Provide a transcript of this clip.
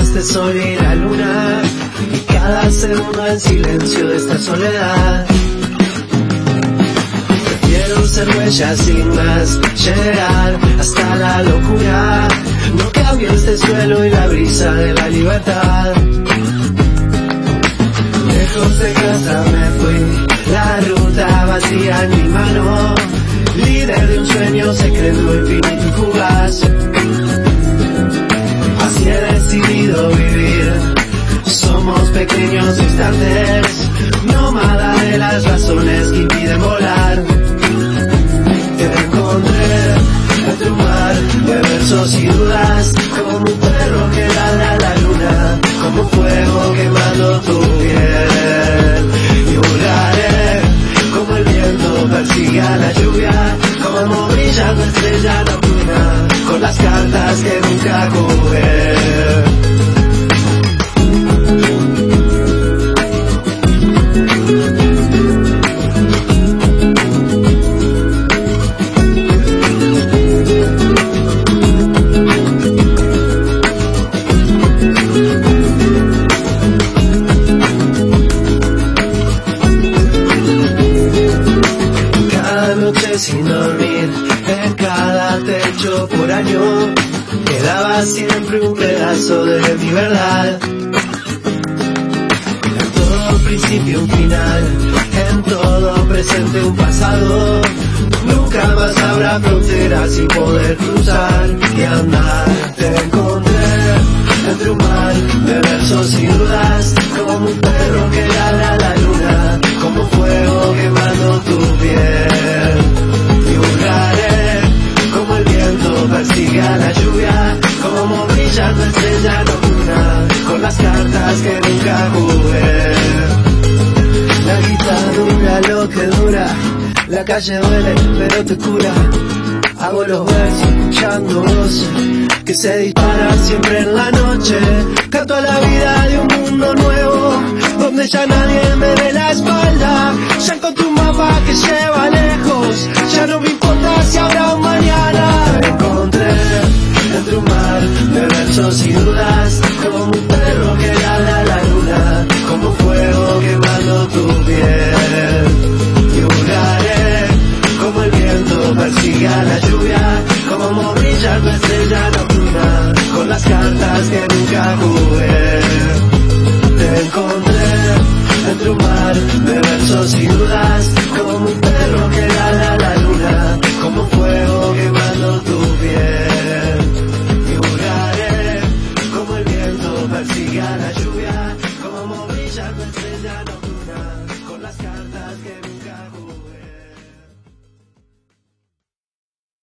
este sol y la luna, y cada segundo en silencio de esta soledad. Prefiero ser huella sin más, llegar hasta la locura. No cambio este suelo y la brisa de la libertad. Lejos de casa me fui, la ruta vacía en mi mano, líder de un sueño secreto, infinito y fugaz. Así he decidido vivir, somos pequeños instantes, nómada de las razones que impiden volar. Te encontré entre un mar de versos y dudas, como un perro que ladra la luna, como fuego quemando tu piel. Y volaré como el viento persigue a la lluvia, como brilla tu estrella nocturna, con las cartas que nunca jugué. Sin dormir, en cada techo por año, quedaba siempre un pedazo de mi verdad. En todo principio un final, en todo presente un pasado. Nunca más habrá fronteras sin poder cruzar y andar. Te encontré entre un mar de versos y dudas, como un perro que ladra la luna, como fuego quemando tu piel. Como el viento persigue a la lluvia, como brilla tu estrella nocturna, con las cartas que nunca jugué. La guitarra dura lo que dura, la calle duele pero te cura. Hago los versos escuchando voces que se disparan siempre en la noche. Canto a la vida de un mundo nuevo, donde ya nadie me dé la espalda. Ya encontré un mapa que lleva lejos, ya no me importa si habrá un mañana. Te encontré entre un mar de versos y dudas, como un perro que ladra la luna, como fuego quemando tu piel. Y volaré como el viento persigue a la lluvia, como brilla tu estrella nocturna, con las cartas que nunca jugué. Te encontré entre un mar de versos y dudas, como un perro que ladra la luna, como fuego quemando tu piel. Y volaré como el viento persigue a la lluvia.